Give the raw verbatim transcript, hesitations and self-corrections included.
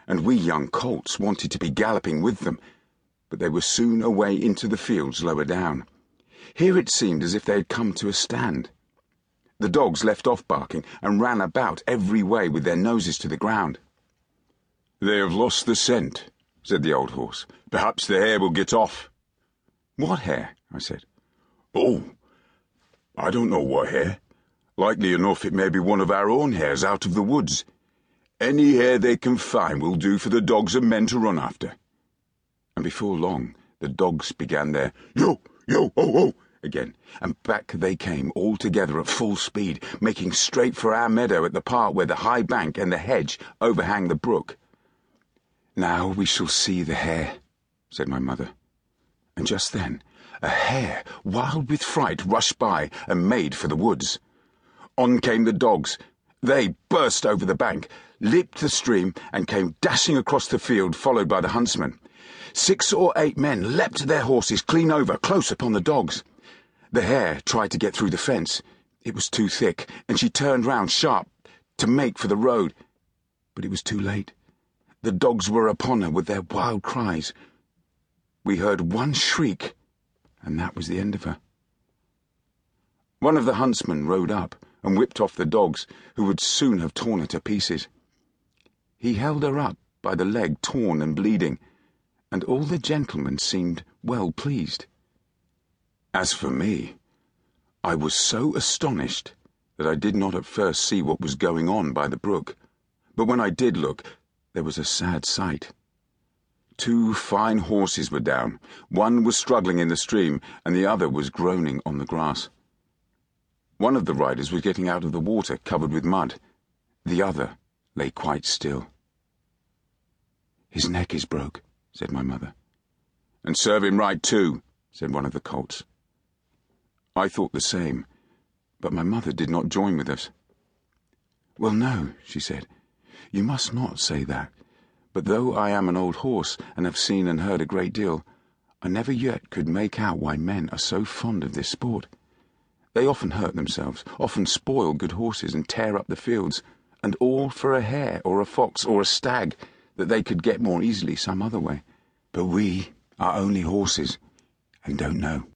and we young colts wanted to be galloping with them, but they were soon away into the fields lower down. Here it seemed as if they had come to a stand. The dogs left off barking and ran about every way with their noses to the ground. "They have lost the scent," said the old horse. "Perhaps the hare will get off." "What hare?" I said. "Oh, I don't know what hare. Likely enough it may be one of our own hares out of the woods. Any hare they can find will do for the dogs and men to run after." And before long the dogs began their yo, yo, oh, oh again, and back they came all together at full speed, making straight for our meadow at the part where the high bank and the hedge overhang the brook. "Now we shall see the hare," said my mother. And just then a hare, wild with fright, rushed by and made for the woods. On came the dogs. They burst over the bank, leaped the stream, and came dashing across the field, followed by the huntsman. Six or eight men leapt their horses clean over, close upon the dogs. The hare tried to get through the fence. It was too thick, and she turned round sharp to make for the road. But it was too late. The dogs were upon her with their wild cries. We heard one shriek, and that was the end of her. One of the huntsmen rode up and whipped off the dogs, who would soon have torn her to pieces. He held her up by the leg torn and bleeding, and all the gentlemen seemed well pleased. As for me, I was so astonished that I did not at first see what was going on by the brook, but when I did look, there was a sad sight. Two fine horses were down. One was struggling in the stream, and the other was groaning on the grass. One of the riders was getting out of the water, covered with mud. The other lay quite still. "His neck is broke," said my mother. "And serve him right too," said one of the colts. I thought the same, but my mother did not join with us. "Well, no," she said, "you must not say that. But though I am an old horse and have seen and heard a great deal, I never yet could make out why men are so fond of this sport. They often hurt themselves, often spoil good horses and tear up the fields, and all for a hare or a fox or a stag that they could get more easily some other way. But we are only horses and don't know."